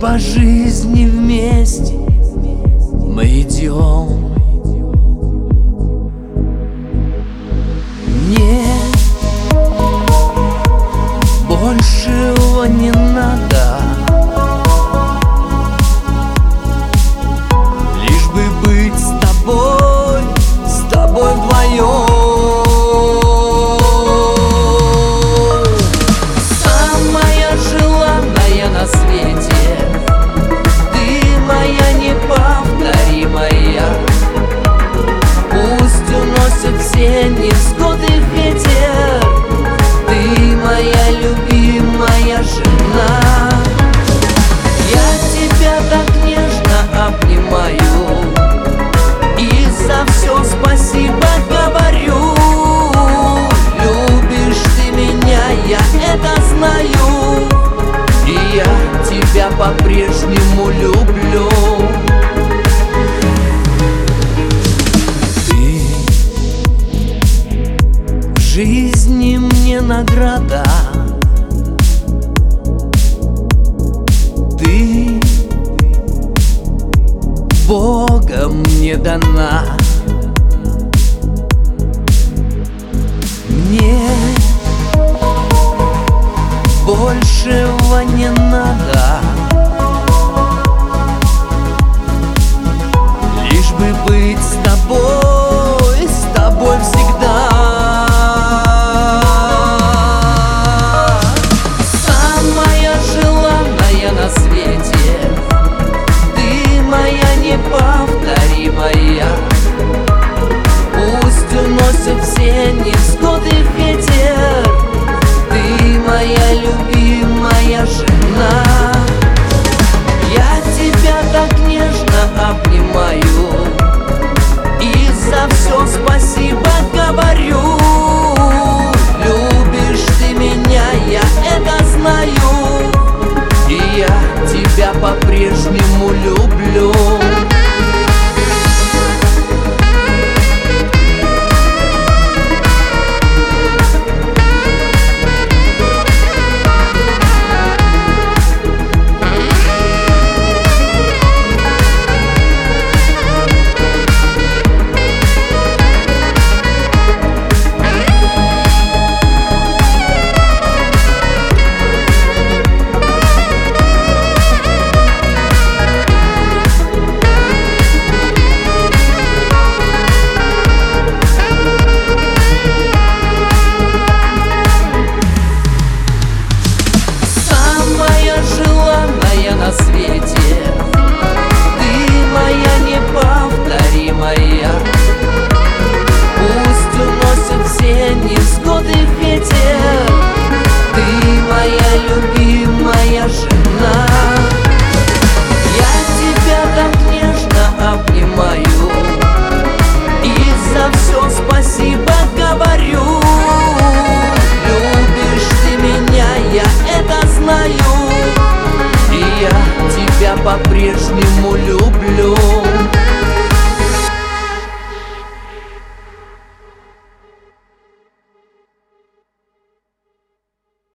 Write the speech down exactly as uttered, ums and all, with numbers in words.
по жизни вместе мы идем. Нет, большего не надо, лишь бы быть с тобой, с тобой вдвоем. Самая желанная на свете, ты моя неповторимая. Пусть уносит все невзгоды ветер, ты моя любимая жена. Я тебя так нежно обнимаю и за все спасибо говорю. Любишь ты меня, я это знаю, и я тебя по-прежнему люблю. Ты в жизни мне награда, ты Богом мне дана. Мне большего не надо, лишь бы быть с тобой, с тобой всегда. Самая желанная на свете,